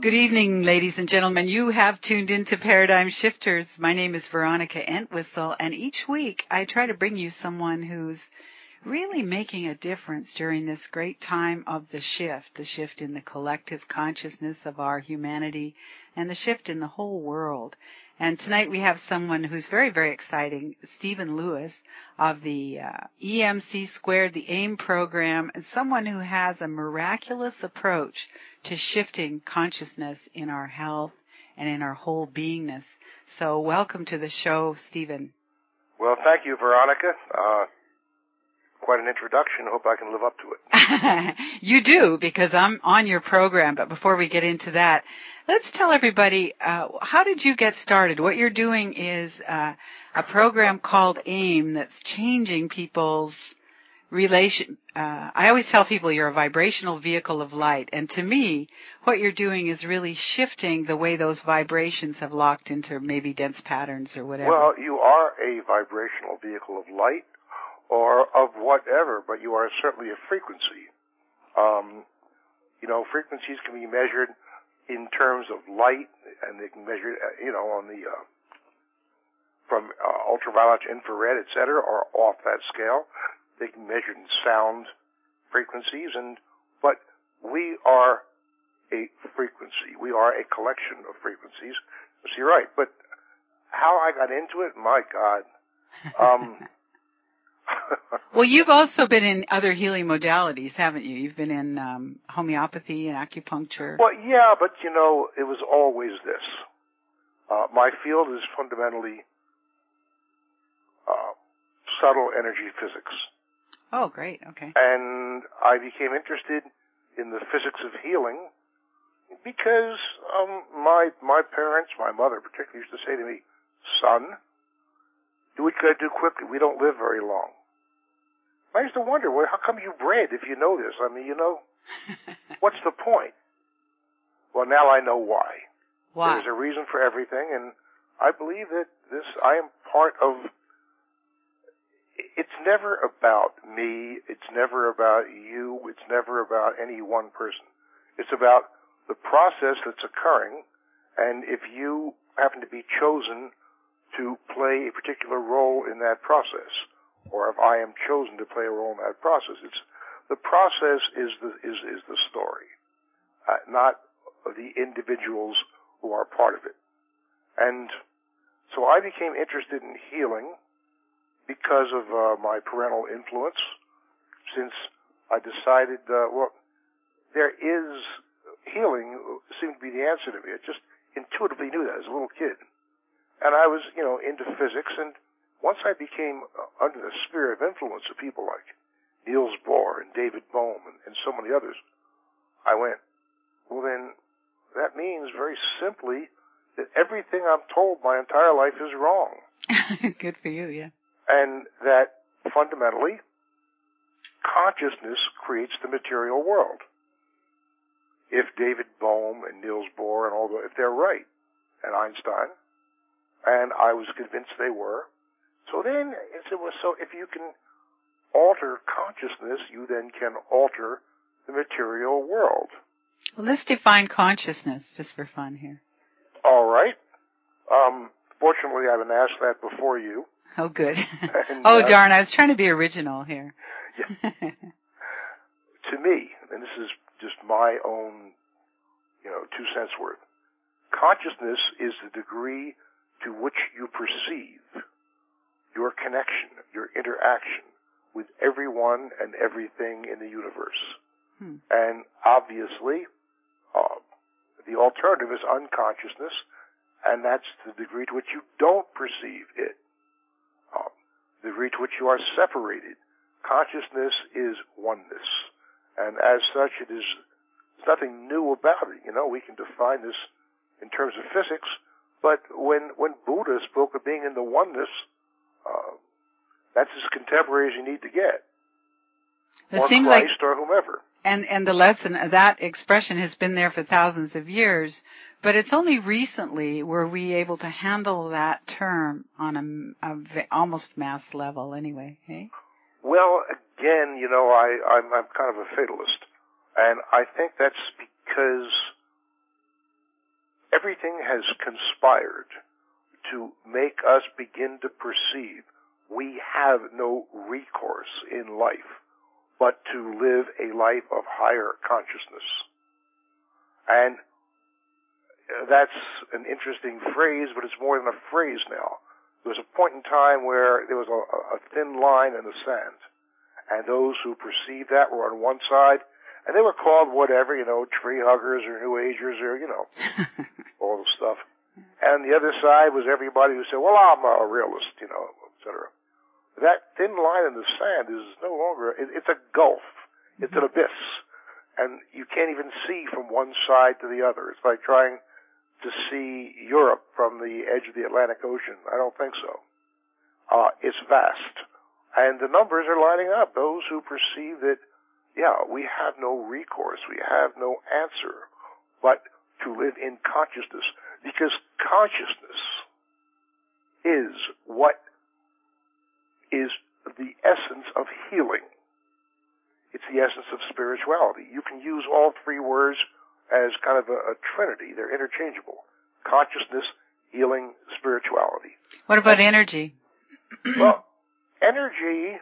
Good evening, ladies and gentlemen. You have tuned into Paradigm Shifters. My name is Veronica Entwistle, and each week I try to bring you someone who's really making a difference during this great time of the shift in the collective consciousness of our humanity, and the shift in the whole world. And tonight we have someone who's very, very exciting, Stephen Lewis of the EMC Squared, the AIM program, and someone who has a miraculous approach to shifting consciousness in our health and in our whole beingness. So welcome to the show, Stephen. Well, thank you, Veronica. Quite an introduction. I hope I can live up to it. You do, because I'm on your program. But before we get into that, let's tell everybody, how did you get started? What you're doing is a program called AIM that's changing people's relation. I always tell people you're a vibrational vehicle of light. And to me, what you're doing is really shifting the way those vibrations have locked into maybe dense patterns or whatever. Well, you are a vibrational vehicle of light, or of whatever, but you are certainly a frequency. Frequencies can be measured in terms of light, and they can measure, on the from ultraviolet to infrared, etc., or off that scale. They can be measured in sound frequencies, but we are a frequency. We are a collection of frequencies. So you're right, but how I got into it, my God. Well, you've also been in other healing modalities, haven't you? You've been in homeopathy and acupuncture. Well, yeah, but, it was always this. My field is fundamentally subtle energy physics. Oh, great. Okay. And I became interested in the physics of healing because my parents, my mother particularly, used to say to me, "Son, do what you got to do quickly. We don't live very long." I used to wonder, well, how come you bred if you know this? I mean, what's the point? Well, now I know why. Why? There's a reason for everything, and I believe that I am part of. It's never about me. It's never about you. It's never about any one person. It's about the process that's occurring, and if you happen to be chosen to play a particular role in that process, or if I am chosen to play a role in that process, the process is the story, not the individuals who are part of it. And so I became interested in healing because of my parental influence. Since I decided, there is healing seemed to be the answer to me. I just intuitively knew that as a little kid. And I was, into physics, and once I became under the sphere of influence of people like Niels Bohr and David Bohm and so many others, I went, well then, that means very simply that everything I'm told my entire life is wrong. Good for you, yeah. And that fundamentally, consciousness creates the material world. If David Bohm and Niels Bohr and all if they're right, and Einstein, and I was convinced they were, so then if you can alter consciousness, you then can alter the material world. Well, let's define consciousness just for fun here. All right. Fortunately, I've been asked that before you. Oh, good. And, darn, I was trying to be original here. Yeah. To me, and this is just my own, 2 cents worth, consciousness is the degree to which you perceive your connection, your interaction with everyone and everything in the universe. And obviously, the alternative is unconsciousness, and that's the degree to which you don't perceive it, the degree to which you are separated. Consciousness is oneness, and as such, there's nothing new about it. We can define this in terms of physics, but when Buddha spoke of being in the oneness, that's as contemporary as you need to get. It or seems Christ or whomever. And the lesson, that expression has been there for thousands of years, but it's only recently were we able to handle that term on a almost mass level anyway, hey? Well, again, I'm kind of a fatalist. And I think that's because everything has conspired to make us begin to perceive we have no recourse in life but to live a life of higher consciousness. And that's an interesting phrase, but it's more than a phrase now. There was a point in time where there was a thin line in the sand, and those who perceived that were on one side, and they were called whatever, tree huggers or New Agers or, all the stuff. And the other side was everybody who said, well, I'm a realist, et cetera. That thin line in the sand is no longer, it's a gulf. It's an abyss. And you can't even see from one side to the other. It's like trying to see Europe from the edge of the Atlantic Ocean. I don't think so. It's vast. And the numbers are lining up. Those who perceive that, we have no recourse, we have no answer, but to live in consciousness. Because consciousness is what is the essence of healing. It's the essence of spirituality. You can use all three words as kind of a trinity. They're interchangeable. Consciousness, healing, spirituality. What about energy? Well, energy,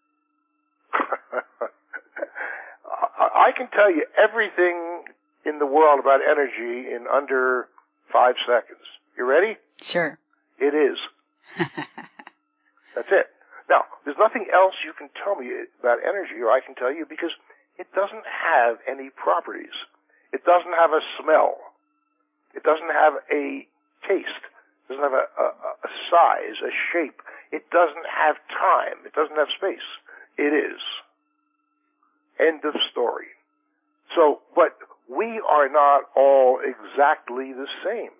I can tell you everything in the world about energy in under 5 seconds. You ready? Sure. It is. That's it. Now, there's nothing else you can tell me about energy, or I can tell you, because it doesn't have any properties. It doesn't have a smell. It doesn't have a taste. It doesn't have a size, a shape. It doesn't have time. It doesn't have space. It is. End of story. So, but we are not all exactly the same.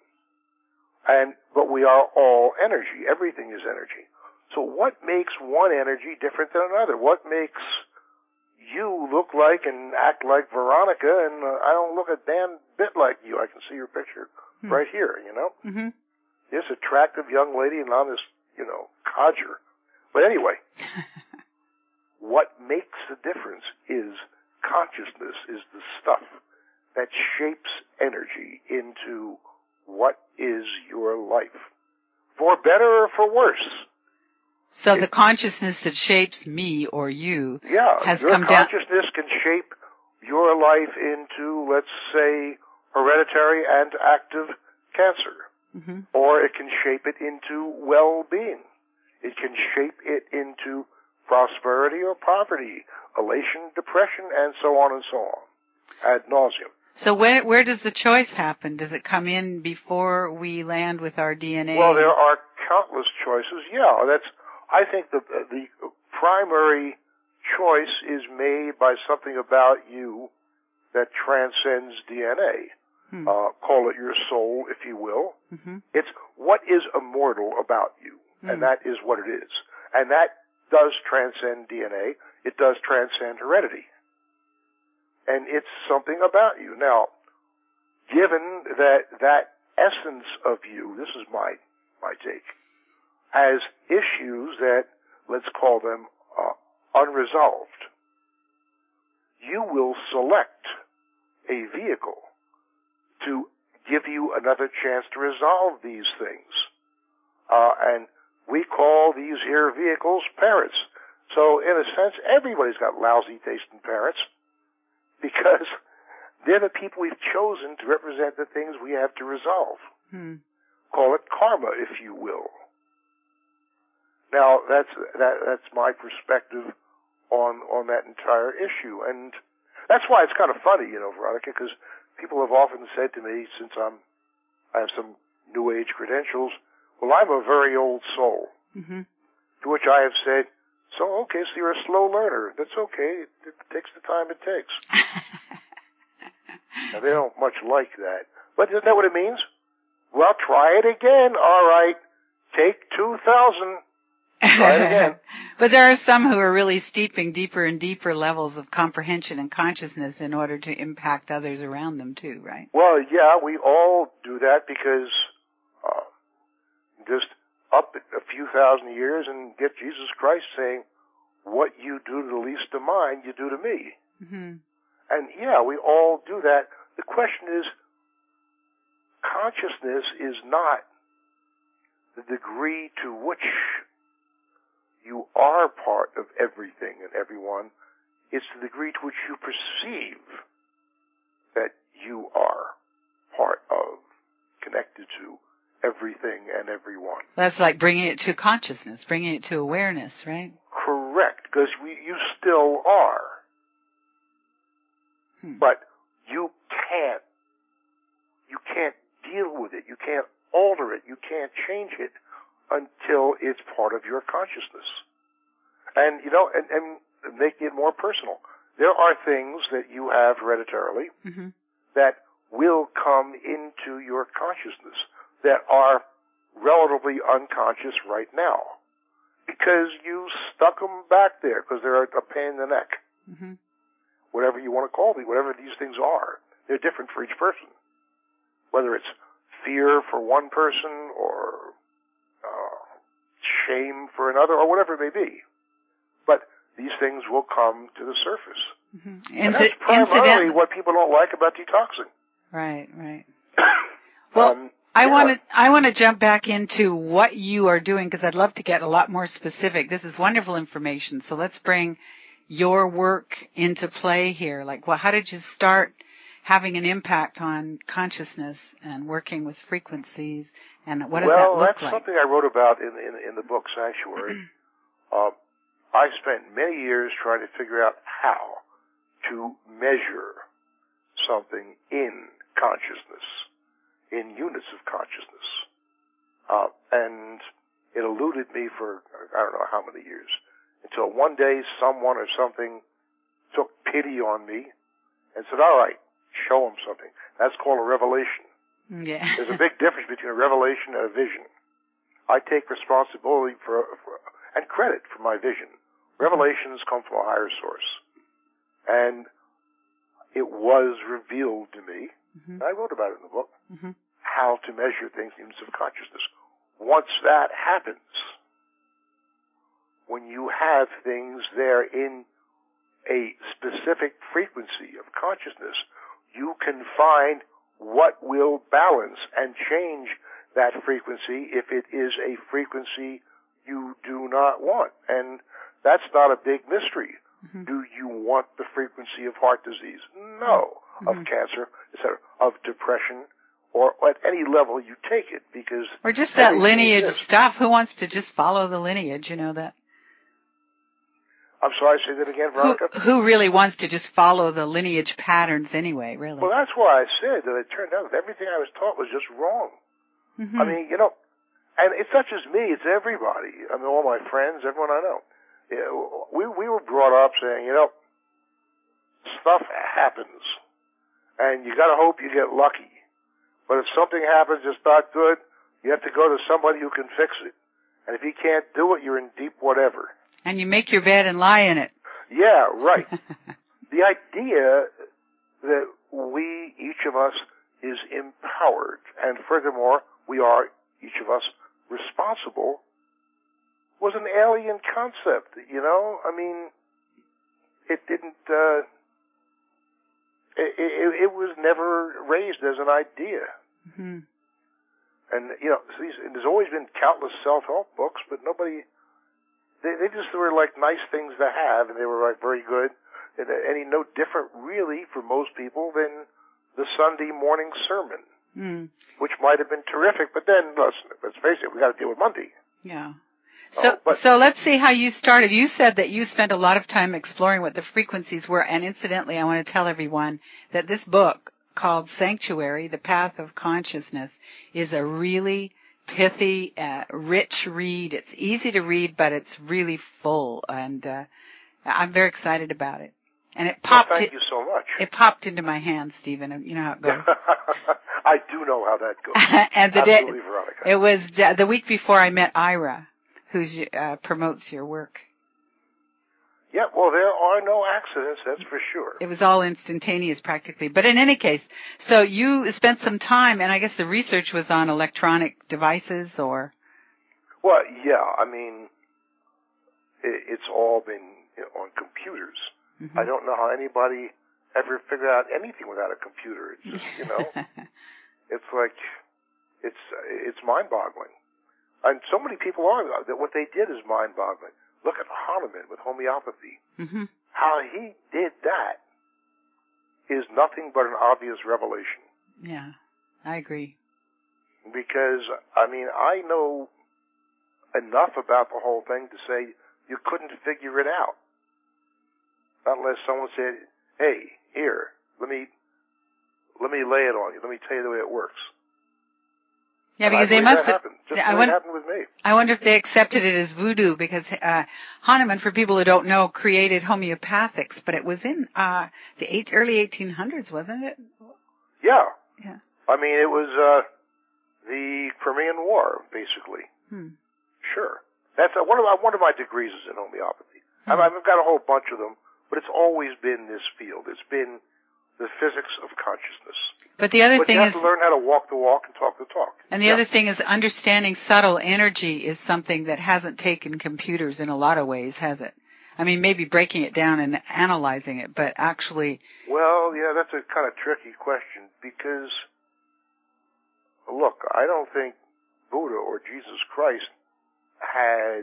But we are all energy. Everything is energy. So what makes one energy different than another? What makes you look like and act like Veronica, and I don't look a damn bit like you? I can see your picture right here, Mm-hmm. This attractive young lady, and I'm this, codger. But anyway, what makes the difference is consciousness, is the stuff that shapes energy into what is your life, for better or for worse. So the consciousness that shapes me or you has come down. Your consciousness can shape your life into, let's say, hereditary and active cancer. Mm-hmm. Or it can shape it into well-being. It can shape it into prosperity or poverty, elation, depression, and so on and so on, ad nauseum. So where does the choice happen? Does it come in before we land with our DNA? Well, there are countless choices. I think the primary choice is made by something about you that transcends DNA. Call it your soul, if you will. Mm-hmm. It's what is immortal about you, and that is what it is. And that does transcend DNA. It does transcend heredity. And it's something about you. Now, given that essence of you, this is my take, as issues that, let's call them, unresolved, you will select a vehicle to give you another chance to resolve these things. And we call these here vehicles parents. So in a sense, everybody's got lousy taste in parents because they're the people we've chosen to represent the things we have to resolve. Call it karma, if you will. Now, that's my perspective on that entire issue. And that's why it's kind of funny, Veronica, because people have often said to me, since I have some New Age credentials, well, I'm a very old soul. Mm-hmm. To which I have said, so you're a slow learner. That's okay. It takes the time it takes. Now, they don't much like that. But isn't that what it means? Well, try it again. All right. Take 2,000. Try it again. But there are some who are really steeping deeper and deeper levels of comprehension and consciousness in order to impact others around them too, right? Well, yeah, we all do that because just up a few thousand years and get Jesus Christ saying, what you do to the least of mine, you do to me. Mm-hmm. And yeah, we all do that. The question is, consciousness is not the degree to which you are part of everything and everyone. It's the degree to which you perceive that you are part of, connected to everything and everyone. That's like bringing it to consciousness, bringing it to awareness, right? Correct, because you still are. But you can't deal with it. You can't alter it. You can't change it until it's part of your consciousness. And, and making it more personal. There are things that you have hereditarily that will come into your consciousness that are relatively unconscious right now because you stuck them back there because they're a pain in the neck. Whatever you want to call them, whatever these things are, they're different for each person. Whether it's fear for one person or shame for another or whatever it may be. But these things will come to the surface. And that's primarily what people don't like about detoxing. Right. Well, I want to jump back into what you are doing because I'd love to get a lot more specific. This is wonderful information. So let's bring your work into play here. Like, well, how did you start having an impact on consciousness and working with frequencies, and what does that look like? Well, that's something I wrote about in the book Sanctuary. I spent many years trying to figure out how to measure something in consciousness, in units of consciousness. And it eluded me for I don't know how many years, until one day someone or something took pity on me and said, all right, show them something. That's called a revelation. Yeah. There's a big difference between a revelation and a vision. I take responsibility for and credit for my vision. Revelations come from a higher source. And it was revealed to me, I wrote about it in the book, how to measure things in units of consciousness. Once that happens, when you have things there in a specific frequency of consciousness, you can find what will balance and change that frequency if it is a frequency you do not want. And that's not a big mystery. Do you want the frequency of heart disease? No. Of cancer, etc., of depression, or at any level you take it, because... Or just that lineage stuff. Who wants to just follow the lineage, that? I'm sorry, say that again, Veronica? Who really wants to just follow the lineage patterns anyway, really? Well, that's why I said that it turned out that everything I was taught was just wrong. I mean, and it's not just me, it's everybody. I mean, all my friends, everyone I know. We were brought up saying, stuff happens, and you got to hope you get lucky. But if something happens that's not good, you have to go to somebody who can fix it. And if he can't do it, you're in deep whatever. And you make your bed and lie in it. Yeah, right. The idea that we, each of us, is empowered, and furthermore, we are, each of us, responsible, was an alien concept, I mean, it didn't, it was never raised as an idea. And, there's always been countless self-help books, but nobody, they just were like nice things to have, and they were like very good, and any no different really for most people than the Sunday morning sermon, which might have been terrific, but then, let's face it, we got to deal with Monday. Yeah. So let's see how you started. You said that you spent a lot of time exploring what the frequencies were, and incidentally, I want to tell everyone that this book called Sanctuary, The Path of Consciousness, is a really pithy, rich read. It's easy to read, but it's really full, and I'm very excited about it. And it popped. Thank you so much. It popped into my hand, Stephen. You know how it goes. I do know how that goes. And absolutely, Veronica. It was the week before I met Ira, who promotes your work. Yeah, well, there are no accidents, that's for sure. It was all instantaneous practically. But in any case, so you spent some time, and I guess the research was on electronic devices or? Well, yeah, I mean, it's all been on computers. I don't know how anybody ever figured out anything without a computer. It's just, it's like, It's mind-boggling. And so many people are, that what they did is mind-boggling. Look at Hahnemann with homeopathy. Mm-hmm. How he did that is nothing but an obvious revelation. Yeah, I agree. Because, I mean, I know enough about the whole thing to say you couldn't figure it out. Unless someone said, hey, here, let me lay it on you. Let me tell you the way it works. Yeah, because they must have. Just happened with me. I wonder if they accepted it as voodoo, because Hahnemann, for people who don't know, created homeopathics, but it was in the early 1800s, wasn't it? Yeah. Yeah. I mean, it was the Crimean War, basically. Sure. That's one of my degrees is in homeopathy. I've got a whole bunch of them, but it's always been this field. It's been the physics of consciousness. But the other thing you have to learn how to walk the walk and talk the talk. And the other thing is understanding subtle energy is something that hasn't taken computers in a lot of ways, has it? I mean, maybe breaking it down and analyzing it, but actually... Well, yeah, that's a kind of tricky question because, look, I don't think Buddha or Jesus Christ had,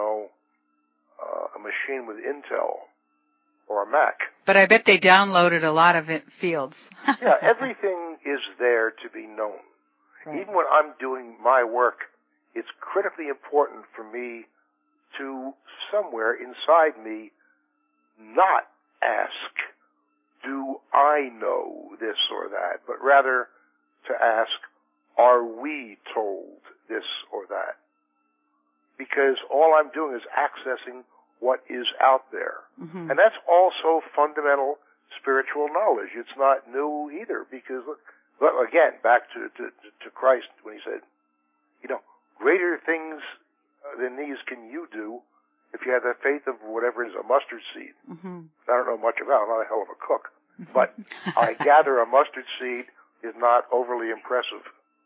a machine with Intel or a Mac. But I bet they downloaded a lot of fields. Yeah, everything is there to be known. Right. Even when I'm doing my work, it's critically important for me to, somewhere inside me, not ask, do I know this or that, but rather to ask, are we told this or that? Because all I'm doing is accessing what is out there. Mm-hmm. And that's also fundamental spiritual knowledge. It's not new either, because, look, again, back to Christ when he said, greater things than these can you do if you have the faith of whatever is a mustard seed. Mm-hmm. I don't know much about it. I'm not a hell of a cook. But I gather a mustard seed is not overly impressive.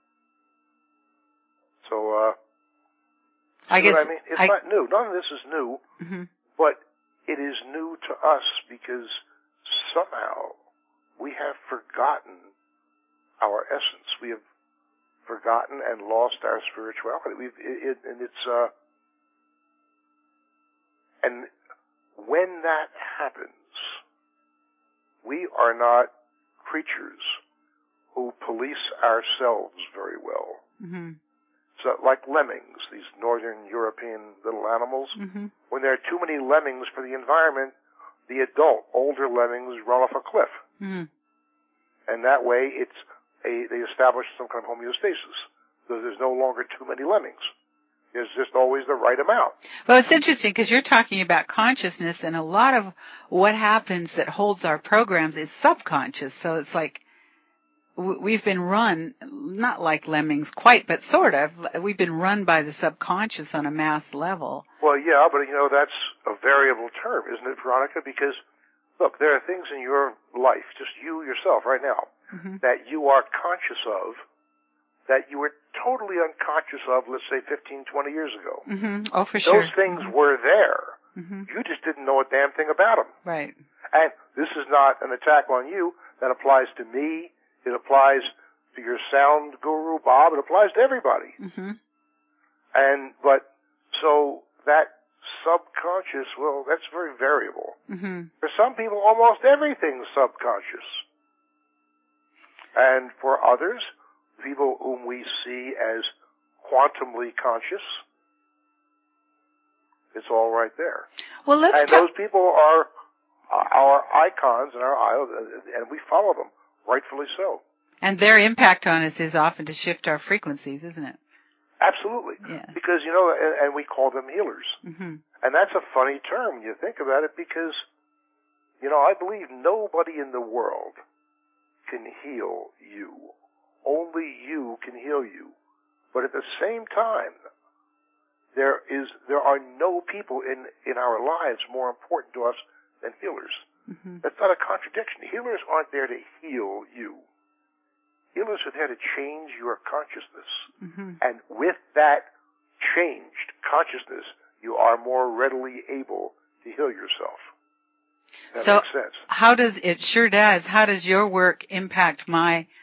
So, I guess what I mean? It's not new. None of this is new, but it is new to us because somehow we have forgotten our essence. We have forgotten and lost our spirituality. And when that happens, we are not creatures who police ourselves very well. Mm-hmm. So, like lemmings, these northern European little animals, when there are too many lemmings for the environment, the adult, older lemmings run off a cliff. Mm-hmm. And that way, they establish some kind of homeostasis. So there's no longer too many lemmings. There's just always the right amount. Well, it's interesting because you're talking about consciousness, and a lot of what happens that holds our programs is subconscious. So it's like we've been run, not like lemmings quite, but sort of. We've been run by the subconscious on a mass level. Well, yeah, but that's a variable term, isn't it, Veronica? Because, look, there are things in your life, just you yourself right now, that you are conscious of that you were totally unconscious of, let's say, 15, 20 years ago. Mm-hmm. Oh, for sure. Those things were there. Mm-hmm. You just didn't know a damn thing about them. Right. And this is not an attack on you. That applies to me. It applies to your sound guru, Bob. It applies to everybody. Mm-hmm. So that subconscious, well, that's very variable. Mm-hmm. For some people, almost everything's subconscious. And for others, people whom we see as quantumly conscious, it's all right there. Well, those people are our icons and our idols, and we follow them, rightfully so. And their impact on us is often to shift our frequencies, isn't it? Absolutely. Yeah. Because, and we call them healers. Mm-hmm. And that's a funny term when you think about it because, I believe nobody in the world can heal you. Only you can heal you. But at the same time, there are no people in our lives more important to us than healers. Mm-hmm. That's not a contradiction. Healers aren't there to heal you. Healers are there to change your consciousness. Mm-hmm. And with that changed consciousness, you are more readily able to heal yourself. That makes sense. It sure does. How does your work impact my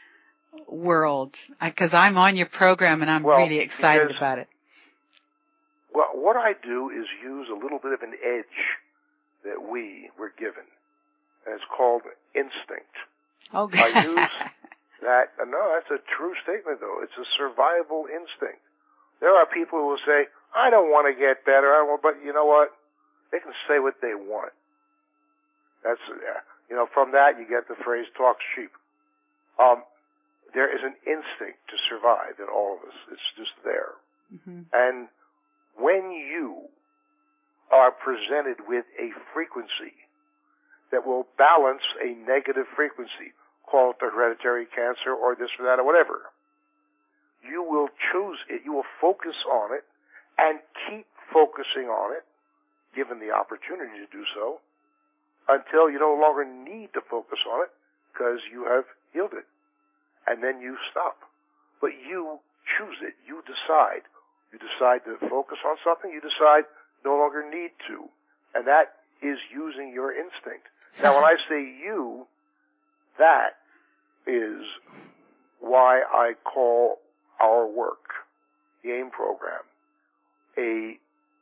world? Because I'm on your program and I'm really excited about it. Well, what I do is use a little bit of an edge that we were given, and it's called instinct. Okay. I use that. No, that's a true statement, though. It's a survival instinct. There are people who will say, I don't want to get better, but you know what? They can say what they want. That's, from that you get the phrase, talk sheep. There is an instinct to survive in all of us. It's just there. Mm-hmm. And when you are presented with a frequency that will balance a negative frequency, call it the hereditary cancer or this or that or whatever, you will choose it, you will focus on it, and keep focusing on it, given the opportunity to do so, until you no longer need to focus on it because you have healed it. And then you stop. But you choose it. You decide. You decide to focus on something. You decide no longer need to. And that is using your instinct. Now, when I say you, that is why I call our work, the AIM program, a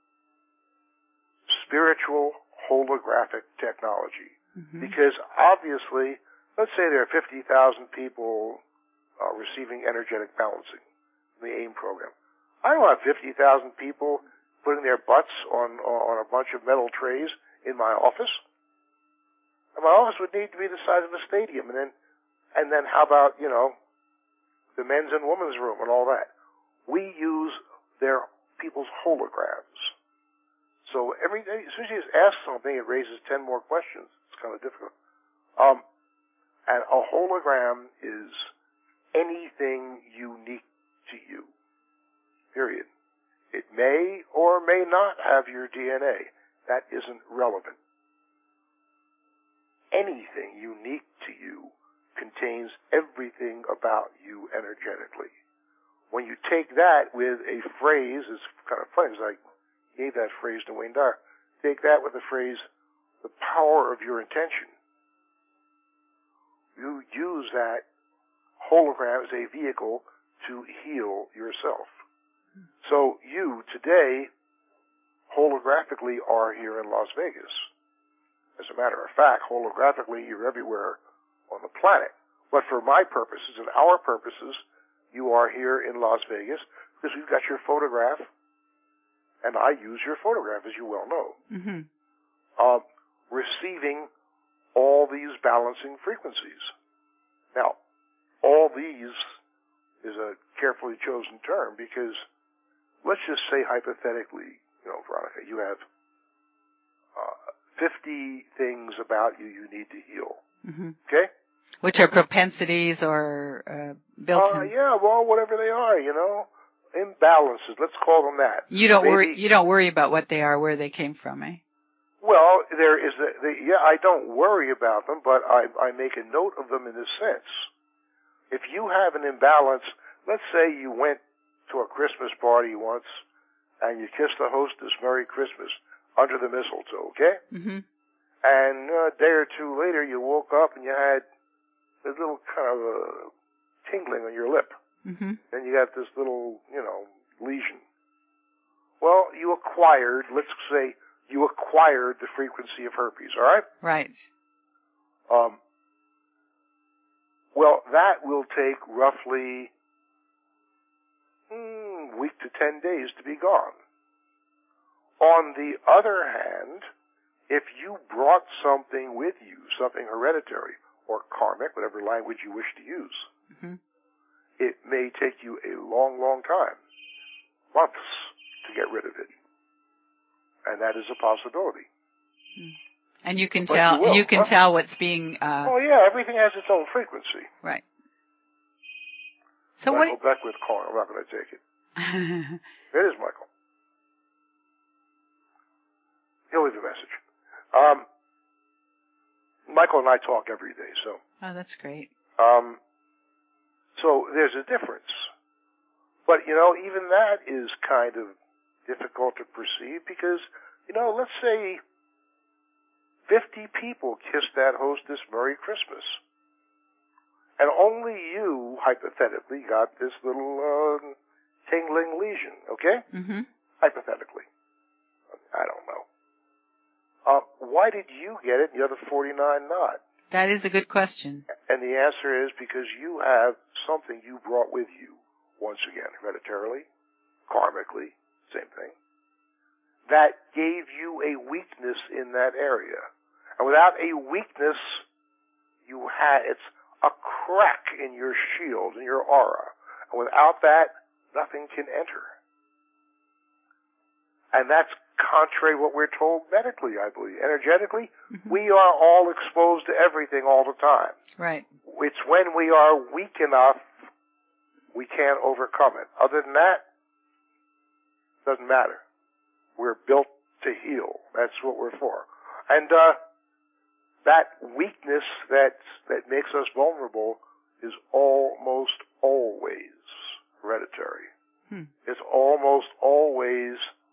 spiritual holographic technology. Mm-hmm. Because obviously, let's say there are 50,000 people receiving energetic balancing in the AIM program. I don't have 50,000 people putting their butts on a bunch of metal trays in my office. And my office would need to be the size of a stadium. And then how about, the men's and women's room and all that? We use their people's holograms. So as soon as you just ask something, it raises 10 more questions. It's kind of difficult. And a hologram is anything unique to you, period. It may or may not have your DNA. That isn't relevant. Anything unique to you contains everything about you energetically. When you take that with a phrase, it's kind of funny, because I gave that phrase to Wayne Dyer. Take that with the phrase, the power of your intention. You use that hologram as a vehicle to heal yourself. So you, today, holographically are here in Las Vegas. As a matter of fact, holographically, you're everywhere on the planet. But for my purposes and our purposes, you are here in Las Vegas because we've got your photograph, and I use your photograph, as you well know. Mm-hmm. Receiving all these balancing frequencies. Now, all these is a carefully chosen term because let's just say hypothetically, Veronica, you have 50 things about you need to heal. Mm-hmm. Okay? Which are propensities or built in. Yeah, well, whatever they are, imbalances. Let's call them that. You don't worry about what they are, where they came from, eh? Well, there is I don't worry about them, but I make a note of them in this sense. If you have an imbalance, let's say you went to a Christmas party once and you kissed the hostess Merry Christmas under the mistletoe, okay? Mm-hmm. And a day or two later you woke up and you had this little kind of tingling on your lip. Mm-hmm. And you got this little, lesion. Well, let's say you acquired the frequency of herpes, all right? Right. Well, that will take roughly week to 10 days to be gone. On the other hand, if you brought something with you, something hereditary or karmic, whatever language you wish to use, mm-hmm. it may take you a long, long time, months, to get rid of it. And that is a possibility. And you can tell what's being oh yeah, everything has its own frequency. Right. So Michael Beckwith calling. I'm not going to take it. It is Michael. He'll leave a message. Michael and I talk every day, so. Oh, that's great. So there's a difference. But, even that is kind of difficult to perceive because, let's say 50 people kissed that hostess Merry Christmas. And only you, hypothetically, got this little tingling lesion, okay? Mm-hmm. Hypothetically. I don't know. Why did you get it and the other 49 not? That is a good question. And the answer is because you have something you brought with you, once again, hereditarily, karmically, same thing, that gave you a weakness in that area. And without a weakness, it's a crack in your shield, in your aura. And without that, nothing can enter. And that's contrary to what we're told medically, I believe. Energetically, we are all exposed to everything all the time. Right. It's when we are weak enough, we can't overcome it. Other than that, doesn't matter. We're built to heal. That's what we're for. And that weakness that makes us vulnerable is almost always hereditary. It's almost always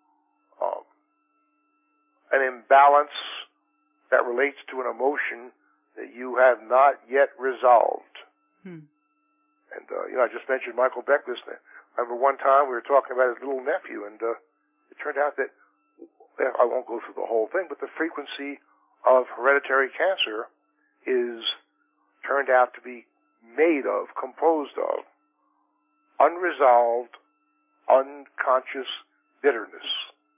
an imbalance that relates to an emotion that you have not yet resolved. And, I just mentioned Michael Beckwith. I remember one time we were talking about his little nephew, and it turned out that, I won't go through the whole thing, but the frequency of hereditary cancer turned out to be composed of unresolved, unconscious bitterness.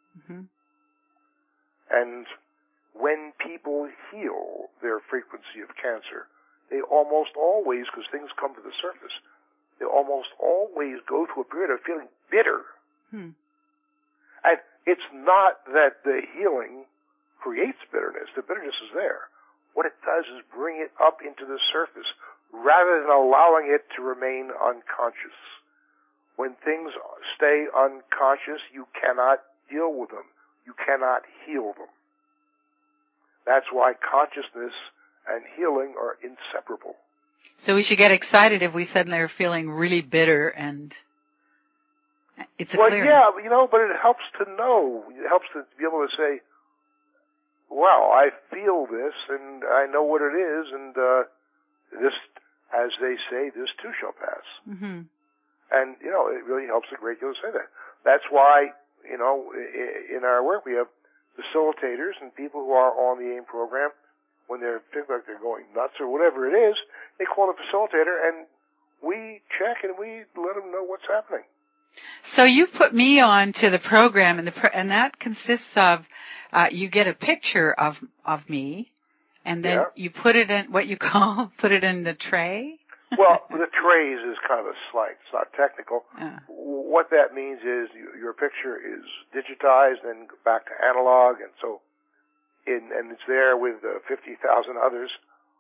And when people heal their frequency of cancer, they almost always, because things come to the surface, they almost always go through a period of feeling bitter. And it's not that the healing creates bitterness. The bitterness is there. What it does is bring it up into the surface rather than allowing it to remain unconscious. When things stay unconscious, you cannot deal with them. You cannot heal them. That's why consciousness and healing are inseparable. So we should get excited if we suddenly are feeling really bitter and it's a clearing. Well, yeah, but it helps to know. It helps to be able to say, wow, I feel this and I know what it is, and this, as they say, this too shall pass. And, it really helps a great deal to say that. That's why, in our work we have facilitators and people who are on the AIM program. When they feel like they're going nuts or whatever it is, they call the facilitator and we check and we let them know what's happening. So you put me on to the program, and that consists of you get a picture of me, and then you put it in what you put it in the tray. Well, the trays is kind of a slang. It's not technical. What that means is your picture is digitized and back to analog, and so and it's there with 50,000 others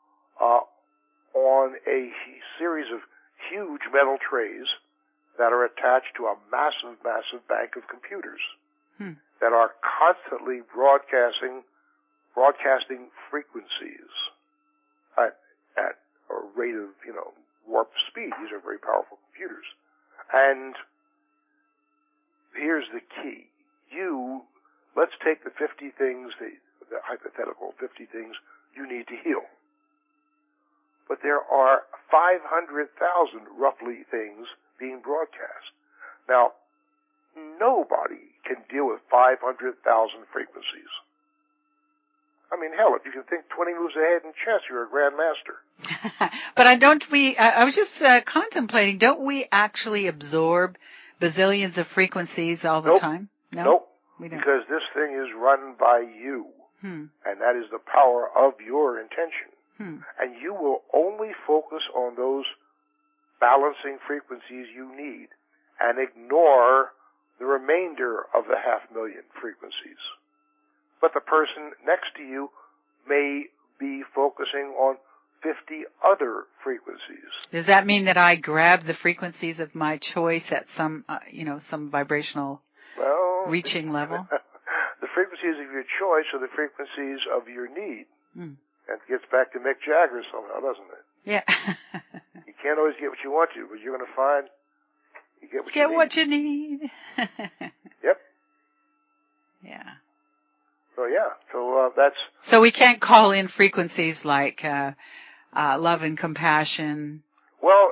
on a series of huge metal trays that are attached to a massive, massive bank of computers that are constantly broadcasting frequencies at a rate of, warp speed. These are very powerful computers. And here's the key. Let's take the 50 things, the hypothetical 50 things you need to heal. But there are 500,000, roughly, things being broadcast. Now, nobody can deal with 500,000 frequencies. I mean, hell, if you can think 20 moves ahead in chess, you're a grandmaster. But I was just contemplating, don't we actually absorb bazillions of frequencies all the time? No? Nope. We don't. Because this thing is run by you. And that is the power of your intention. And you will only focus on those balancing frequencies you need and ignore the remainder of the 500,000 frequencies. But the person next to you may be focusing on 50 other frequencies. Does that mean that I grab the frequencies of my choice at some vibrational reaching level? The frequencies of your choice are the frequencies of your need. That gets back to Mick Jagger somehow, doesn't it? Yeah. You can't always get what you want to, but you're going to find you get what you need. Yep. Yeah. So that's... So we can't call in frequencies like love and compassion, Well,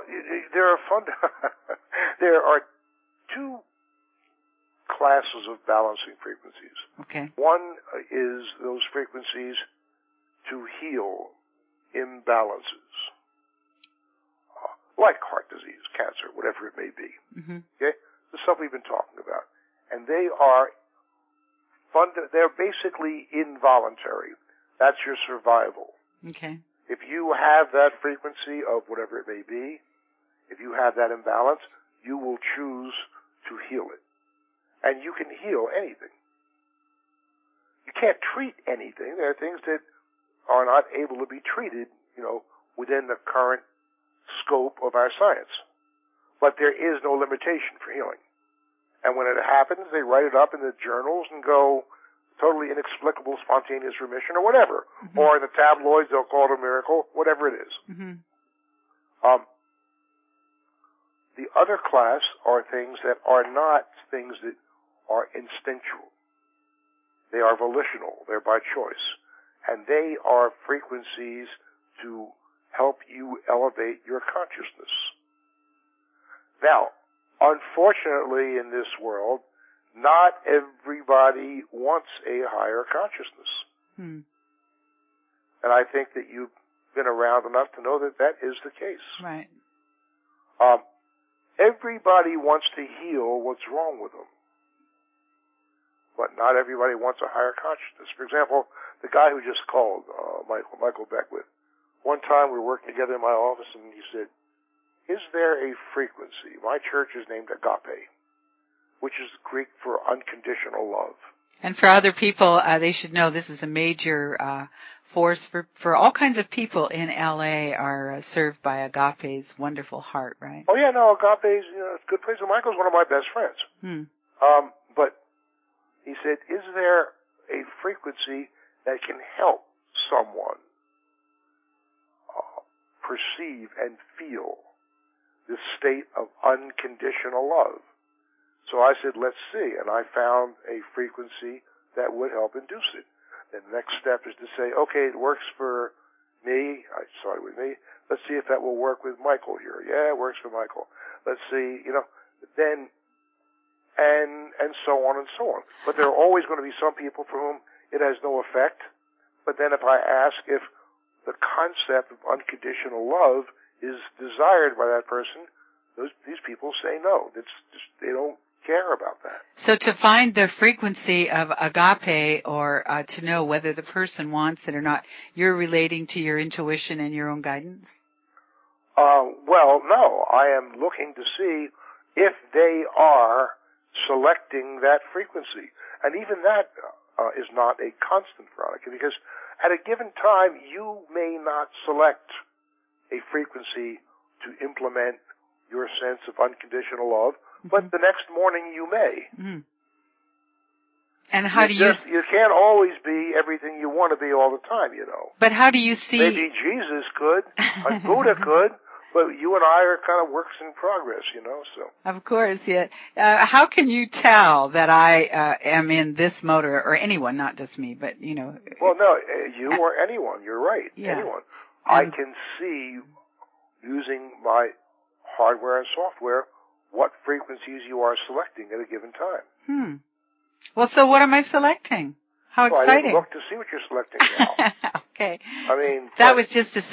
there are two classes of balancing frequencies. Okay. One is those frequencies to heal imbalances, like heart disease, cancer, whatever it may be. Mm-hmm. Okay? The stuff we've been talking about. And they're basically involuntary. That's your survival. Okay. If you have that frequency of whatever it may be, if you have that imbalance, you will choose to heal it. And you can heal anything. You can't treat anything. There are things that are not able to be treated, within the current scope of our science. But there is no limitation for healing. And when it happens, they write it up in the journals and go, totally inexplicable spontaneous remission or whatever. Mm-hmm. Or in the tabloids, they'll call it a miracle, whatever it is. Mm-hmm. The other class are things that are not things that are instinctual. They are volitional. They're by choice. And they are frequencies to help you elevate your consciousness. Now, unfortunately in this world, not everybody wants a higher consciousness. And I think that you've been around enough to know that that is the case. Right. Everybody wants to heal what's wrong with them. But not everybody wants a higher consciousness. For example, the guy who just called, Michael Beckwith, one time we were working together in my office and he said, is there a frequency? My church is named Agape, which is Greek for unconditional love. And for other people, they should know this is a major force for all kinds of people in LA are served by Agape's wonderful heart, right? Oh yeah, no, Agape's it's a good place. And Michael's one of my best friends. But he said, is there a frequency that can help someone perceive and feel this state of unconditional love? So I said, let's see. And I found a frequency that would help induce it. And the next step is to say, okay, it works for me. I started with me. Let's see if that will work with Michael here. Yeah, it works for Michael. Let's see, then, and so on and so on. But there are always going to be some people for whom it has no effect. But then if I ask if the concept of unconditional love is desired by that person, these people say no. It's just, they don't care about that. So to find the frequency of agape or to know whether the person wants it or not, you're relating to your intuition and your own guidance? Well, no. I am looking to see if they are selecting that frequency. And even that is not a constant, Veronica, because at a given time you may not select a frequency to implement your sense of unconditional love, but the next morning you may. Mm-hmm. And how you can't always be everything you want to be all the time, But how do you see? Maybe Jesus could, and Buddha could, but you and I are kind of works in progress, so. Of course, yeah. How can you tell that I am in this mode, or anyone, not just me, but, Well, no, you or anyone, you're right, anyone. I can see, using my hardware and software, what frequencies you are selecting at a given time. Well, so what am I selecting? How exciting. I didn't look to see what you're selecting now. Okay. I mean... That was just a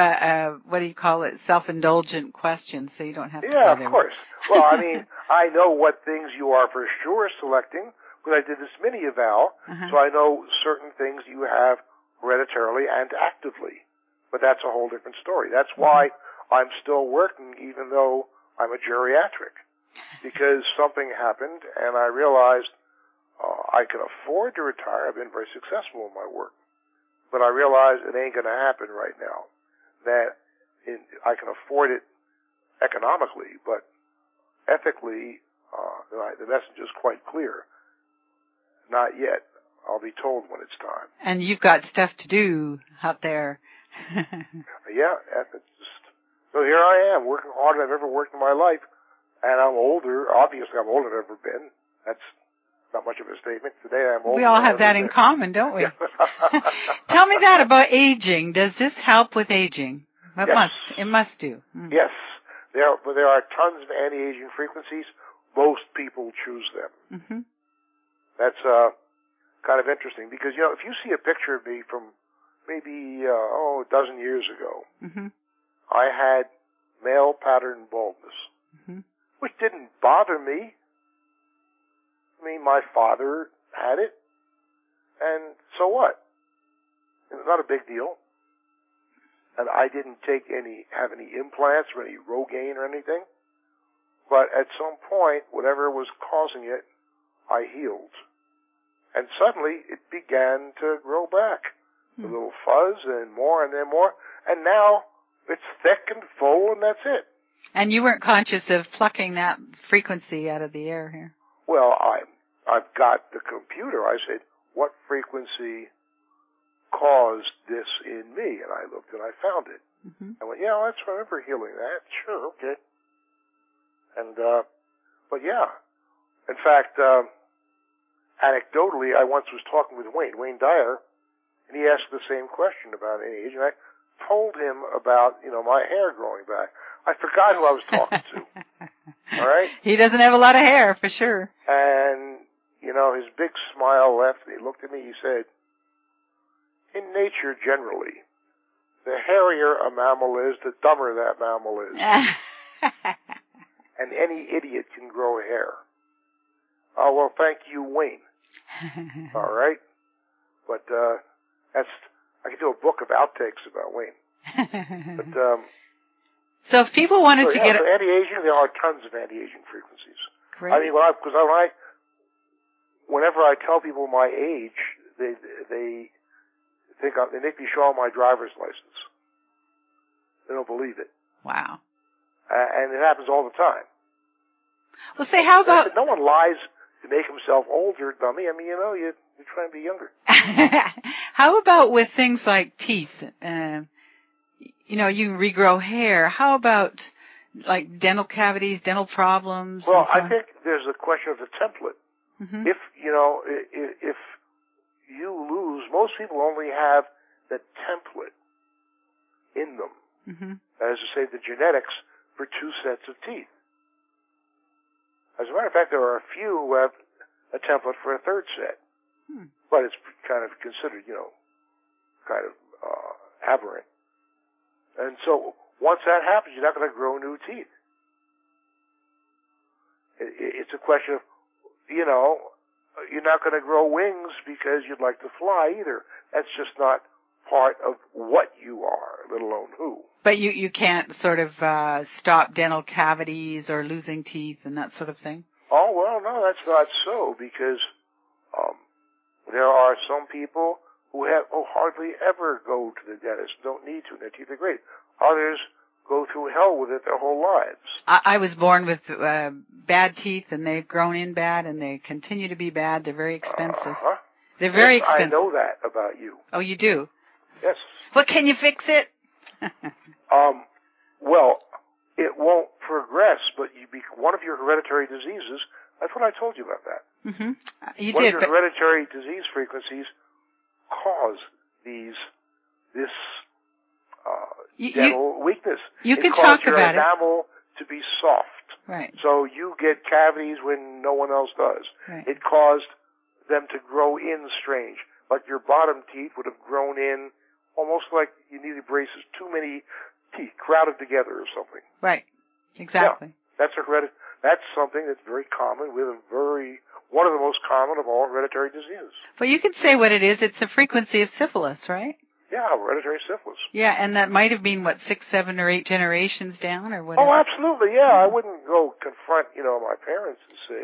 self-indulgent question, so you don't have to go there. Yeah, of course. Well, I mean, I know what things you are for sure selecting, because I did this mini eval, so I know certain things you have hereditarily and actively. But that's a whole different story. That's why I'm still working, even though I'm a geriatric, because something happened and I realized I can afford to retire. I've been very successful in my work, but I realized it ain't going to happen right now. That I can afford it economically, but ethically, the message is quite clear. Not yet. I'll be told when it's time. And you've got stuff to do out there. Yeah, so here I am, working harder than I've ever worked in my life, and I'm older. Obviously, I'm older than I've ever been. That's not much of a statement. Today, I'm older. We all have that in common, don't we? Tell me that about aging. Does this help with aging? It must do. Mm. Yes. There are tons of anti-aging frequencies. Most people choose them. Mm-hmm. That's kind of interesting because, if you see a picture of me from maybe, a dozen years ago, mm-hmm. I had male pattern baldness, mm-hmm. which didn't bother me. I mean, my father had it, and so what? It's not a big deal. And I didn't have any implants or any Rogaine or anything. But at some point, whatever was causing it, I healed. And suddenly, it began to grow back. A little fuzz and then more. And now, it's thick and full, and that's it. And you weren't conscious of plucking that frequency out of the air here? Well, I've got the computer. I said, what frequency caused this in me? And I looked and I found it. Mm-hmm. I went, yeah, I remember healing that. Sure, okay. And, but yeah. In fact, anecdotally, I once was talking with Wayne Dyer, and he asked the same question about age, and I told him about, my hair growing back. I forgot who I was talking to. All right? He doesn't have a lot of hair, for sure. And, his big smile left, and he looked at me, he said, in nature generally, the hairier a mammal is, the dumber that mammal is. And any idiot can grow hair. Oh, well, thank you, Wayne. All right? But, I could do a book of outtakes about Wayne. But, so if people wanted to get... For anti-aging, there are tons of anti-aging frequencies. Great. I mean, whenever I tell people my age, they make me show my driver's license. They don't believe it. Wow. And it happens all the time. Well, say, how about... No one lies to make himself older, dummy. I mean, you're trying to be younger. How about with things like teeth? You can regrow hair. How about, like, dental cavities, dental problems? Well, I think there's a question of the template. Mm-hmm. If you lose, most people only have the template in them. Mm-hmm. That is to say, the genetics for two sets of teeth. As a matter of fact, there are a few who have a template for a third set. But it's kind of considered, aberrant. And so, once that happens, you're not going to grow new teeth. It's a question of, you're not going to grow wings because you'd like to fly either. That's just not part of what you are, let alone who. But you can't sort of stop dental cavities or losing teeth and that sort of thing? Oh, well, no, that's not so, because there are some people who hardly ever go to the dentist, don't need to, and their teeth are great. Others go through hell with it their whole lives. I was born with bad teeth, and they've grown in bad, and they continue to be bad. They're very expensive. Uh-huh. They're very Yes, expensive. I know that about you. Oh, you do? Yes. Well, can you fix it? Well, it won't progress, but one of your hereditary diseases, that's what I told you about that. Mm-hmm. You One did. of your hereditary disease frequencies cause this dental weakness. You can talk about it. It causes your enamel to be soft. Right. So you get cavities when no one else does. Right. It caused them to grow in strange. Like your bottom teeth would have grown in almost like you needed braces. Too many teeth crowded together or something. Right. Exactly. Yeah, that's something that's very common with one of the most common of all hereditary diseases. But you can say what it is. It's the frequency of syphilis, right? Yeah, hereditary syphilis. Yeah, and that might have been, 6, 7, or 8 generations down or whatever? Oh, absolutely, yeah. I wouldn't go confront, my parents and say,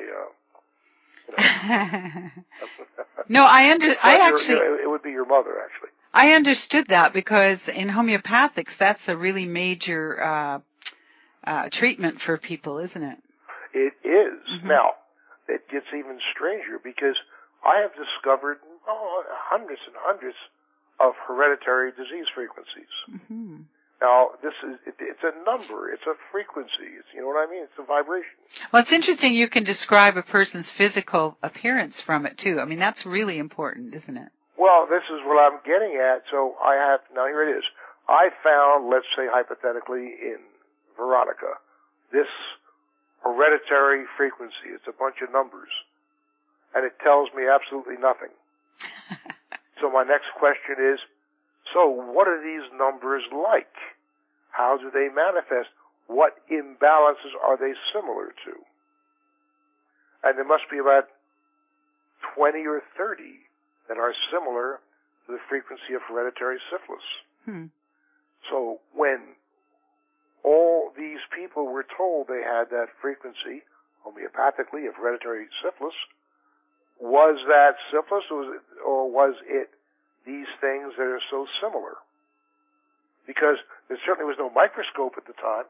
No, it would be your mother, actually. I understood that because in homeopathics, that's a really major treatment for people, isn't it? It is. Mm-hmm. Now, it gets even stranger because I have discovered hundreds and hundreds of hereditary disease frequencies. Mm-hmm. Now, it's a number, it's a frequency, you know what I mean? It's a vibration. Well, it's interesting you can describe a person's physical appearance from it, too. I mean, that's really important, isn't it? Well, this is what I'm getting at. So now here it is. I found, let's say hypothetically, in Veronica, this hereditary frequency. It's a bunch of numbers. And it tells me absolutely nothing. So my next question is, so what are these numbers like? How do they manifest? What imbalances are they similar to? And there must be about 20 or 30 that are similar to the frequency of hereditary syphilis. So when all these people were told they had that frequency homeopathically of hereditary syphilis, was that syphilis or was it these things that are so similar? Because there certainly was no microscope at the time.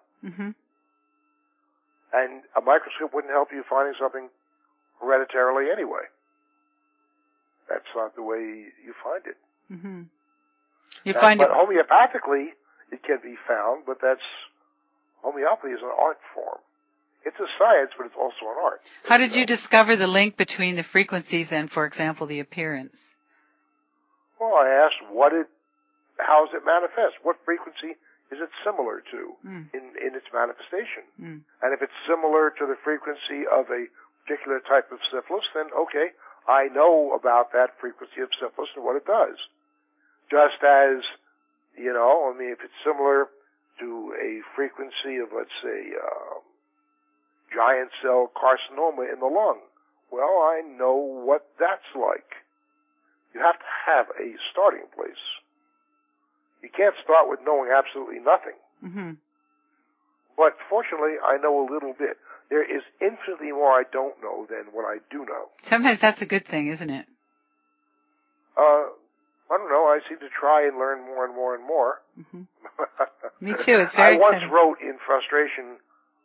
And a microscope wouldn't help you finding something hereditarily anyway. That's not the way you find it. But homeopathically, it can be found, but homeopathy is an art form. It's a science, but it's also an art. How did you discover the link between the frequencies and, for example, the appearance? Well, I asked, how does it manifest? What frequency is it similar to in its manifestation? And if it's similar to the frequency of a particular type of syphilis, then okay, I know about that frequency of syphilis and what it does. Just as, if it's similar to a frequency of, let's say, giant cell carcinoma in the lung, well, I know what that's like. You have to have a starting place. You can't start with knowing absolutely nothing. But fortunately, I know a little bit. There is infinitely more I don't know than what I do know. Sometimes that's a good thing, isn't it? I don't know. I seem to try and learn more and more and more. Me too. It's very exciting. I once exciting. wrote in frustration,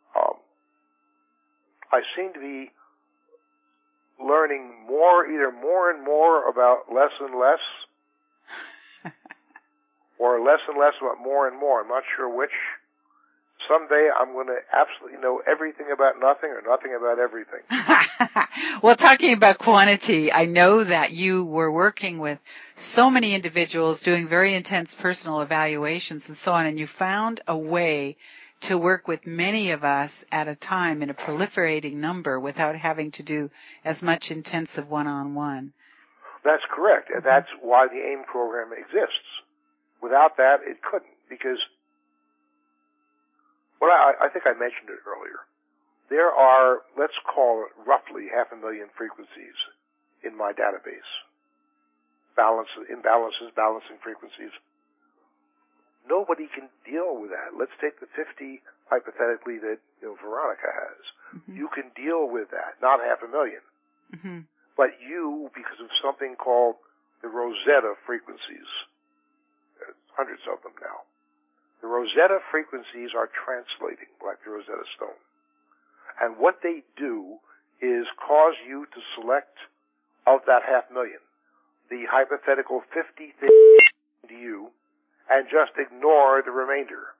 I seem to be learning either more and more about less and less, or less and less about more and more. I'm not sure which. Someday I'm going to absolutely know everything about nothing or nothing about everything. Well, talking about quantity, I know that you were working with so many individuals doing very intense personal evaluations and so on, and you found a way to work with many of us at a time in a proliferating number without having to do as much intensive one-on-one. That's correct, and that's why the AIM program exists. Without that, it couldn't, because I think I mentioned it earlier. There are, let's call it roughly 500,000 frequencies in my database. Imbalances, balancing frequencies. Nobody can deal with that. Let's take the 50, hypothetically, that Veronica has. You can deal with that, not 500,000. But you, because of something called the Rosetta frequencies, there's hundreds of them now. The Rosetta frequencies are translating, like the Rosetta Stone. And what they do is cause you to select, of that 500,000, the hypothetical 50 things to you, and just ignore the remainder.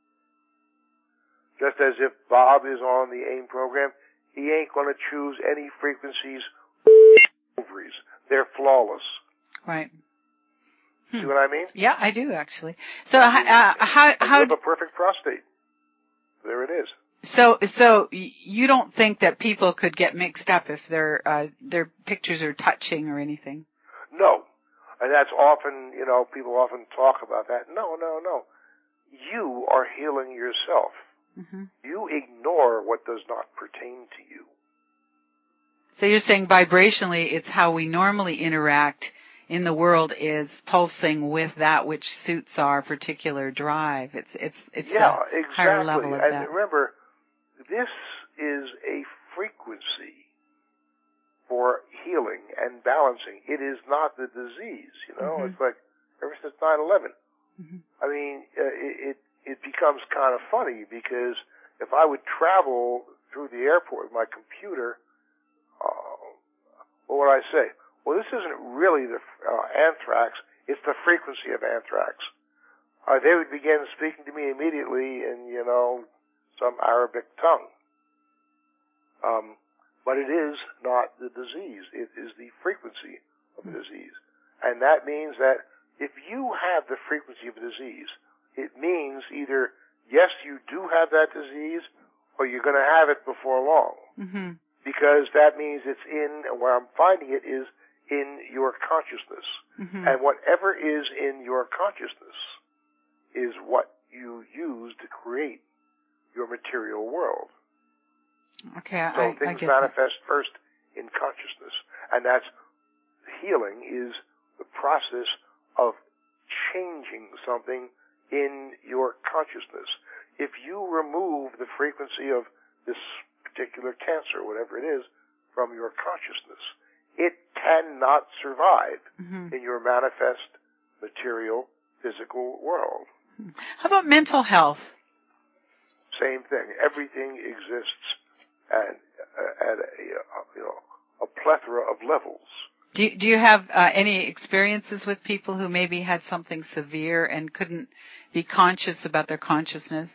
Just as if Bob is on the AIM program, he ain't going to choose any frequencies ovaries. They're flawless. Right. See what I mean? Yeah, I do actually. So how have a perfect prostate. There it is. So you don't think that people could get mixed up if their pictures are touching or anything? No. And that's often, people often talk about that. No. You are healing yourself. You ignore what does not pertain to you. So you're saying vibrationally, it's how we normally interact in the world is pulsing with that which suits our particular drive. It's yeah, a exactly. higher level of and that. Remember, this is a frequency for healing and balancing. It is not the disease, It's like ever since 9/11. I mean, it becomes kind of funny because if I would travel through the airport with my computer, what would I say? Well, this isn't really the anthrax, it's the frequency of anthrax. They would begin speaking to me immediately in, some Arabic tongue. But it is not the disease. It is the frequency of the disease. And that means that if you have the frequency of a disease, it means either, yes, you do have that disease, or you're going to have it before long. Mm-hmm. Because that means it's in, and where I'm finding it is in your consciousness. Mm-hmm. And whatever is in your consciousness is what you use to create your material world. Okay, so I things get manifest first in consciousness. And that's, healing is the process of changing something in your consciousness. If you remove the frequency of this particular cancer, whatever it is, from your consciousness, it cannot survive in your manifest, material, physical world. How about mental health? Same thing. Everything exists at a plethora of levels. Do you have any experiences with people who maybe had something severe and couldn't be conscious about their consciousness?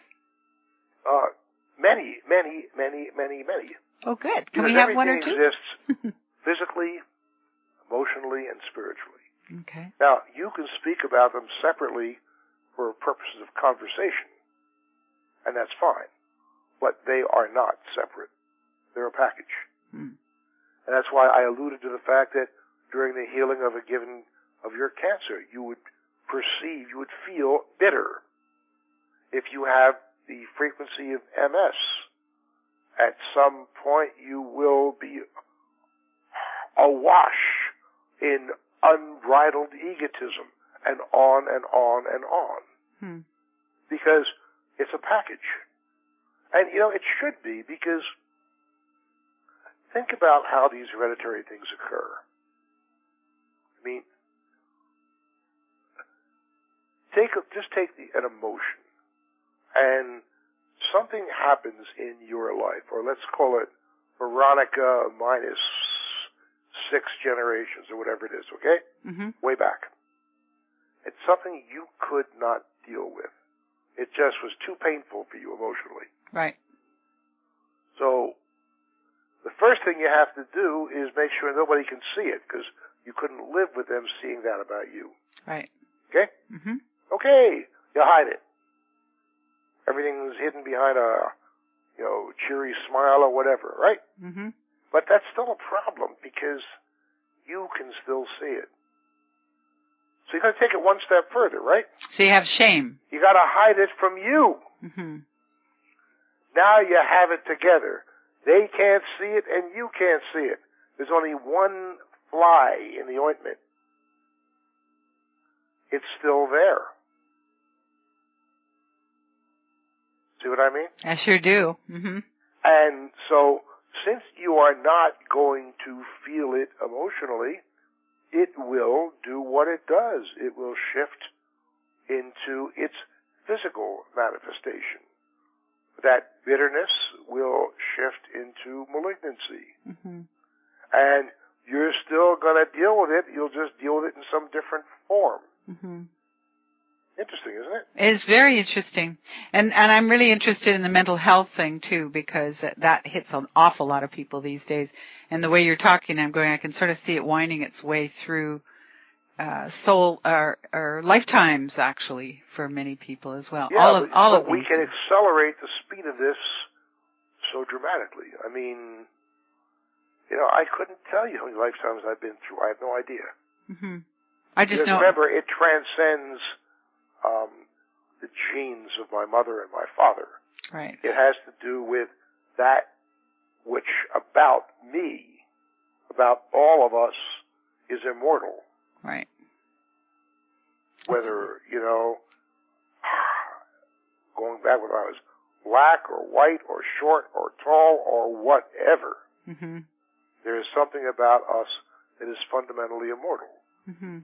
Many. Oh, good. Can Because we have one or two? Everything exists physically, emotionally, and spiritually. Okay. Now, you can speak about them separately for purposes of conversation, and that's fine. But they are not separate. They're a package. And that's why I alluded to the fact that during the healing of of your cancer, you would feel bitter. If you have the frequency of MS, at some point you will be awash in unbridled egotism, and on and on and on. Because it's a package. And, it should be, because think about how these hereditary things occur. I mean, just take an emotion, and something happens in your life, or let's call it Veronica minus 6 generations, or whatever it is, okay? Way back. It's something you could not deal with. It just was too painful for you emotionally. Right. So, the first thing you have to do is make sure nobody can see it, because you couldn't live with them seeing that about you. Right. Okay? Okay, you hide it. Everything's hidden behind a, cheery smile or whatever, right? But that's still a problem, because you can still see it. So you got to take it one step further, right? So you have shame. You got to hide it from you. Now you have it together. They can't see it, and you can't see it. There's only one fly in the ointment. It's still there. See what I mean? I sure do. And so, since you are not going to feel it emotionally, it will do what it does. It will shift into its physical manifestation. That bitterness will shift into malignancy. And you're still going to deal with it. You'll just deal with it in some different form. Interesting, isn't it? It's very interesting. And I'm really interested in the mental health thing too, because that hits an awful lot of people these days. And the way you're talking, I can sort of see it winding its way through soul or lifetimes, actually, for many people as well. Yeah, all of these. We can accelerate the speed of this so dramatically. I mean, I couldn't tell you how many lifetimes I've been through. I have no idea. I just know. Remember, it transcends the genes of my mother and my father. Right. It has to do with that which about me, about all of us, is immortal. Right. Whether, going back when I was black or white or short or tall or whatever, there is something about us that is fundamentally immortal. And,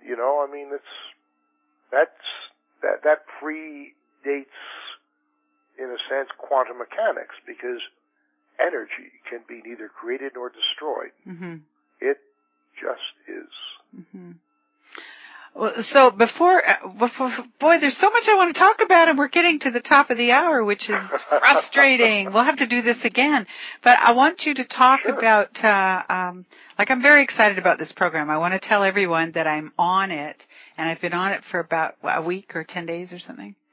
that predates, in a sense, quantum mechanics, because energy can be neither created nor destroyed. It just is. Well, so before, boy, there's so much I want to talk about, and we're getting to the top of the hour, which is frustrating. We'll have to do this again. But I want you to talk about, I'm very excited about this program. I want to tell everyone that I'm on it, and I've been on it for about a week or 10 days or something.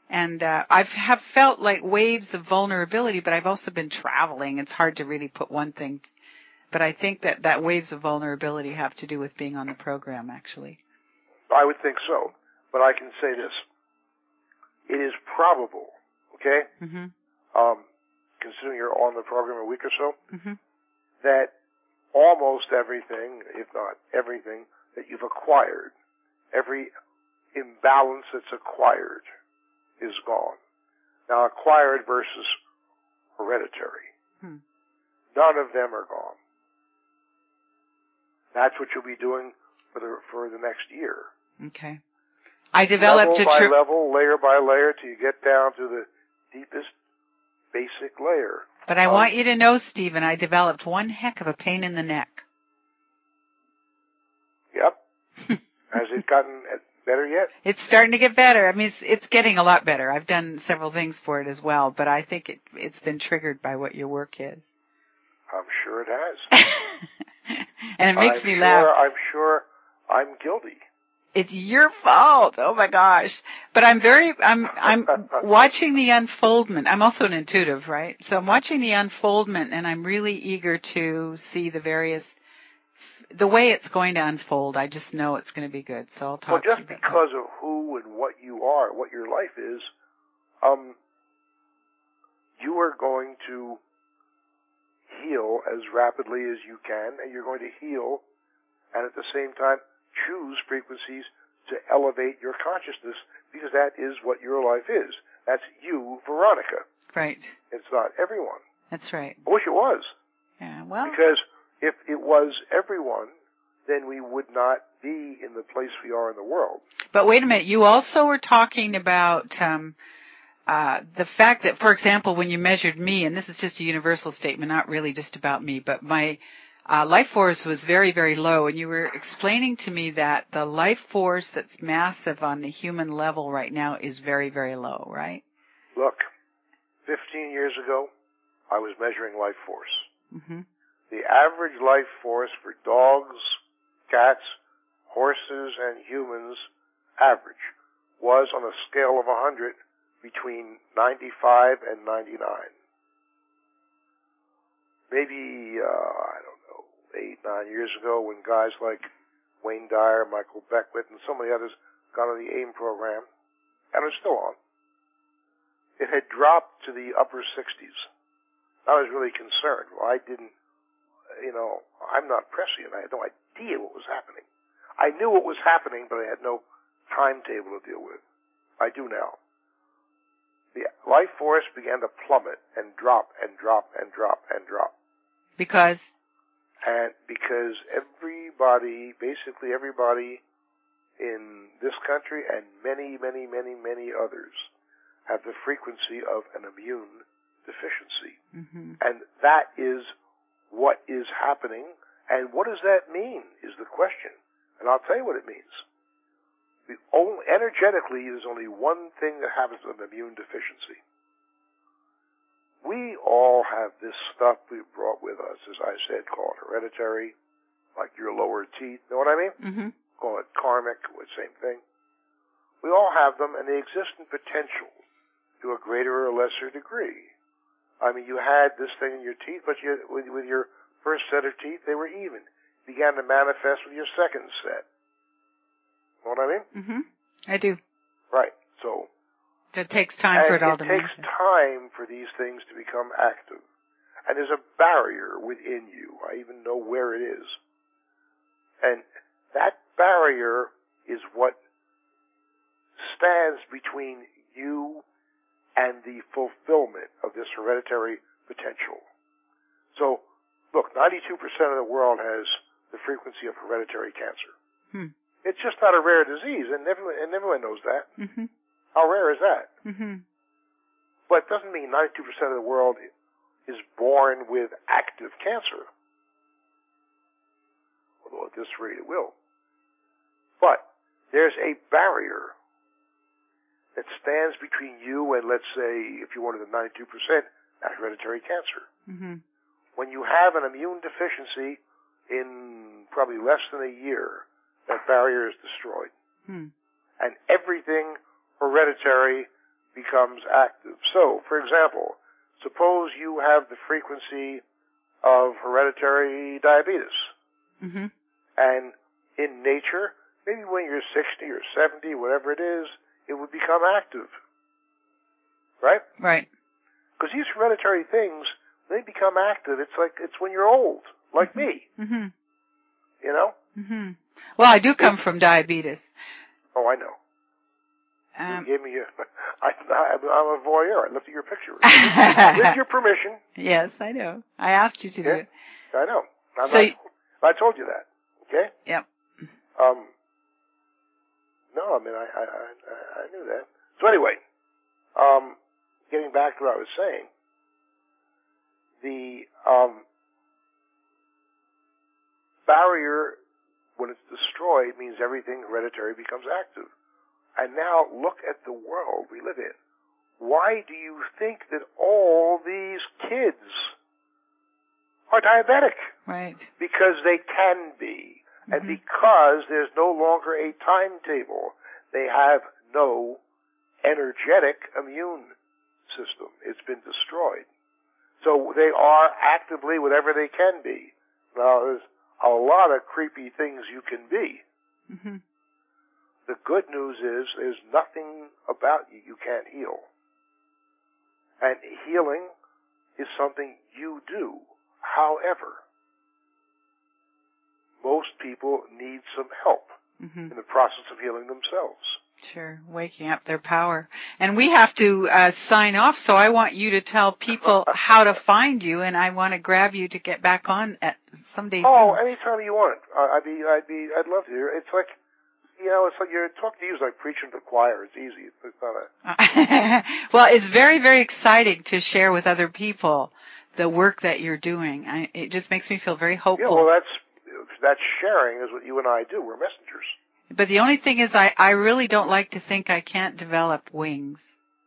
And have felt like waves of vulnerability, but I've also been traveling. It's hard to really put one thing. But I think that waves of vulnerability have to do with being on the program, actually. I would think so. But I can say this. It is probable, okay, considering you're on the program a week or so, that almost everything, if not everything, that you've acquired, every imbalance that's acquired is gone. Now, acquired versus hereditary. None of them are gone. That's what you'll be doing for the next year. Okay. I developed level by level, layer by layer, till you get down to the deepest basic layer. But I want you to know, Stephen, I developed one heck of a pain in the neck. Yep. Has it gotten better yet? It's starting to get better. I mean, it's getting a lot better. I've done several things for it as well, but I think it's been triggered by what your work is. I'm sure it has. And it makes me laugh. I'm sure I'm guilty. It's your fault. Oh my gosh. But I'm watching the unfoldment. I'm also an intuitive, right? So I'm watching the unfoldment, and I'm really eager to see the way it's going to unfold. I just know it's going to be good. So I'll talk to you about that. Well, just because of who and what you are, what your life is, you are going to heal as rapidly as you can, and you're going to heal, and at the same time choose frequencies to elevate your consciousness, because that is what your life is. That's you, Veronica. Right. It's not everyone. That's right. I wish it was. Yeah, well. Because if it was everyone, then we would not be in the place we are in the world. But wait a minute. You also were talking about the fact that, for example, when you measured me, and this is just a universal statement, not really just about me, but my life force was very, very low, and you were explaining to me that the life force that's massive on the human level right now is very, very low, right? Look, 15 years ago, I was measuring life force. The average life force for dogs, cats, horses, and humans, average, was on a scale of 100 between 95 and 99. Maybe, 8-9 years ago, when guys like Wayne Dyer, Michael Beckwith, and so many others got on the AIM program, and are still on, it had dropped to the upper 60s. I was really concerned. Well, I'm not prescient. I had no idea what was happening. I knew what was happening, but I had no timetable to deal with. I do now. The life force began to plummet and drop and drop and drop and drop. Because basically everybody in this country and many, many, many, many others have the frequency of an immune deficiency. And that is what is happening. And what does that mean is the question. And I'll tell you what it means. Energetically, there's only one thing that happens with an immune deficiency. We all have this stuff we brought with us, as I said, called hereditary, like your lower teeth. Know what I mean? Call it karmic, same thing. We all have them, and they exist in potential to a greater or lesser degree. I mean, you had this thing in your teeth, but with your first set of teeth, they were even. It began to manifest with your second set. Know what I mean? I do. Right. So it takes time for it all to manifest. It takes time for these things to become active. And there's a barrier within you. I even know where it is. And that barrier is what stands between you and the fulfillment of this hereditary potential. So, look, 92% of the world has the frequency of hereditary cancer. It's just not a rare disease, and everyone knows that. How rare is that? But it doesn't mean 92% of the world is born with active cancer. Although at this rate it will. But there's a barrier that stands between you and, let's say, if you wanted the 92%, hereditary cancer. When you have an immune deficiency, in probably less than a year, that barrier is destroyed. And everything hereditary becomes active. So, for example, suppose you have the frequency of hereditary diabetes. Mm-hmm. And in nature, maybe when you're 60 or 70, whatever it is, it would become active. Right? Right. Because these hereditary things, they become active. It's when you're old, like Mm-hmm. me. Mm-hmm. You know? Mm-hmm. Well, I do come from diabetes. Oh, I know. You gave me I'm a voyeur. I looked at your picture. With your permission. Yes, I know. I asked you to do it. I know. I told you that. Okay? Yep. No, I mean, I knew that. So anyway, getting back to what I was saying, the barrier, when it's destroyed, means everything hereditary becomes active. And now look at the world we live in. Why do you think that all these kids are diabetic? Right. Because they can be. Mm-hmm. And because there's no longer a timetable. They have no energetic immune system. It's been destroyed. So they are actively whatever they can be. Now, there's a lot of creepy things you can be. Mm-hmm. The good news is there's nothing about you can't heal. And healing is something you do. However, most people need some help in the process of healing themselves. Sure, waking up their power. And we have to sign off, so I want you to tell people how to find you, and I want to grab you to get back on at someday soon. Oh, anytime you want. I'd love to hear. It's like, it's like you're talking to you is like preaching to the choir. It's easy. It's not Well, it's very, very exciting to share with other people the work that you're doing. It just makes me feel very hopeful. Yeah, well, that's sharing is what you and I do. We're messengers. But the only thing is I really don't like to think I can't develop wings.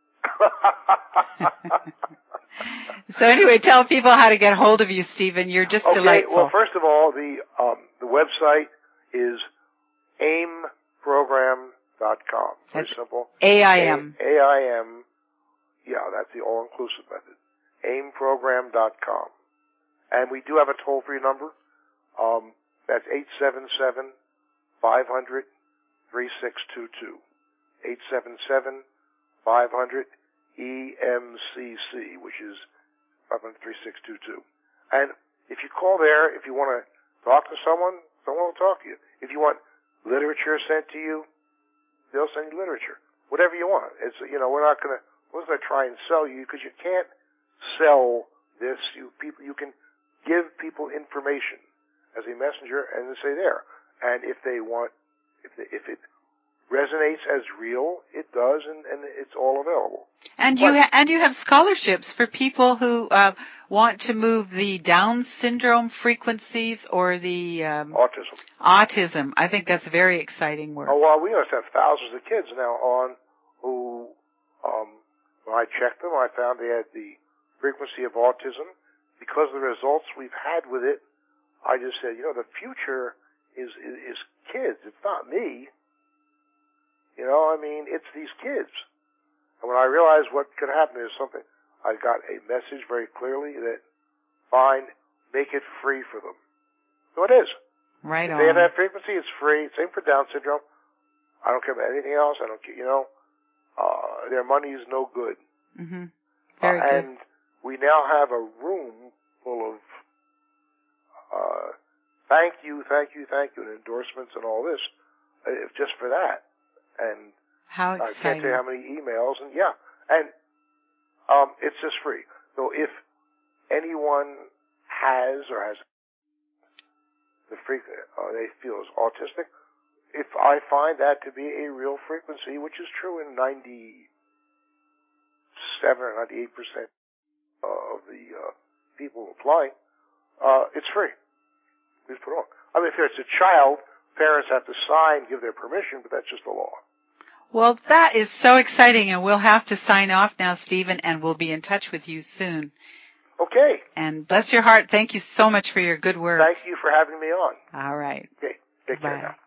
So anyway, tell people how to get hold of you, Stephen. You're just delightful. Well, first of all, the website is aimprogram.com. Very simple. AIM. AIM. Yeah, that's the all-inclusive method. aimprogram.com. And we do have a toll-free number. That's 877-500-3622. 877-500-EMCC, which is 500-3622. And if you call there, if you want to talk to someone will talk to you. If you want literature sent to you, they'll send you literature. Whatever you want. It's, we're not going to try and sell you, because you can't sell this. You can give people information as a messenger and then say there. And if it resonates as real, it does, and it's all available. And you have scholarships for people who want to move the Down syndrome frequencies or the autism. I think that's very exciting work. Oh, well, we must have thousands of kids now on who, when I checked them, I found they had the frequency of autism. Because of the results we've had with it, I just said, the future is kids. It's not me. It's these kids. And when I realized what could happen, there's something, I got a message very clearly that, fine, make it free for them. So it is. Right on. If they have that frequency, it's free. Same for Down syndrome. I don't care about anything else. I don't care, their money is no good. Mm-hmm. Very good. And we now have a room full of thank you, and endorsements and all this, just for that. And how exciting. I can't tell you how many emails, and it's just free. So if anyone has the they feel is autistic, if I find that to be a real frequency, which is true in 97 or 98% of the people applying, it's free. Please put it on. I mean, if it's a child, parents have to sign, give their permission, but that's just the law. Well, that is so exciting, and we'll have to sign off now, Stephen, and we'll be in touch with you soon. Okay. And bless your heart. Thank you so much for your good work. Thank you for having me on. All right. Okay. Take care now.